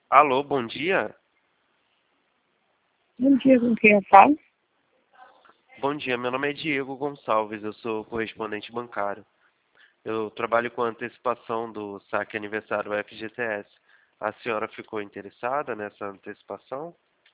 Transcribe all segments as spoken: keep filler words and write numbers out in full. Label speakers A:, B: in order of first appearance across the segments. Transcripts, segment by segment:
A: Alô, bom dia.
B: Bom dia, com quem eu falo?
A: Bom dia, meu nome é Diego Gonçalves, eu sou correspondente bancário. Eu trabalho com antecipação do saque aniversário F G T S. A senhora ficou interessada nessa antecipação?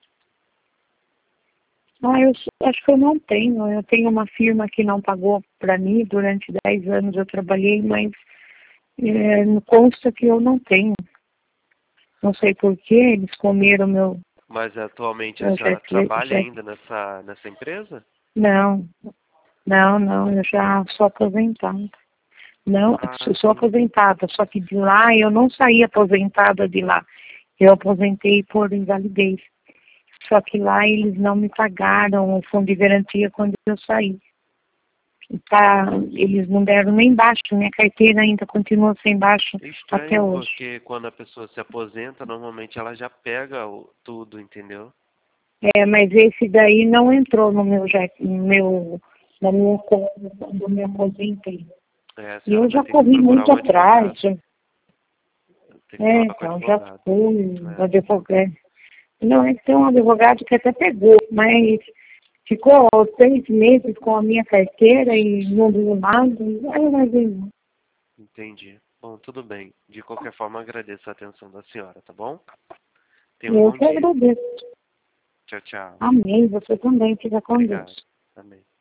B: Ah, eu s- acho que eu não tenho. Eu tenho uma firma que não pagou para mim durante dez anos. Eu trabalhei, mas é, não consta que eu não tenho. Não sei por que eles comeram meu,
A: Mas atualmente a
B: meu
A: senhora
B: cheque.
A: trabalha
B: cheque.
A: ainda nessa, nessa empresa?
B: Não, não, não. Eu já sou aposentada. Não,
A: Ah,
B: eu sou
A: sim.
B: aposentada. Só que de lá eu não saí aposentada de lá. Eu aposentei por invalidez. Só que lá eles não me pagaram o fundo de garantia quando eu saí. Tá, eles não deram nem baixo, minha carteira ainda continua sem baixo
A: É
B: até
A: estranho,
B: hoje.
A: porque quando a pessoa se aposenta, normalmente ela já pega o, tudo, entendeu?
B: É, mas esse daí não entrou no meu, já- no meu, na minha conta quando eu me aposentei.
A: É, a
B: E
A: senhora
B: eu
A: vai
B: já
A: ter que
B: corri
A: procurar
B: muito
A: um
B: atrás.
A: advogado.
B: já-
A: Tem que
B: É,
A: falar com o
B: então, já
A: advogado.
B: fui no
A: É.
B: advogado. Não, é que tem um advogado que até pegou, mas ficou seis meses com a minha carteira e não deu nada. Aí eu não vi.
A: Entendi. Bom, tudo bem. De qualquer forma, agradeço a atenção da senhora, tá bom? Tenha um
B: Eu
A: bom
B: que
A: dia.
B: agradeço.
A: Tchau, tchau.
B: Amém. Você também. Fica com
A: Obrigado.
B: Deus.
A: Amém.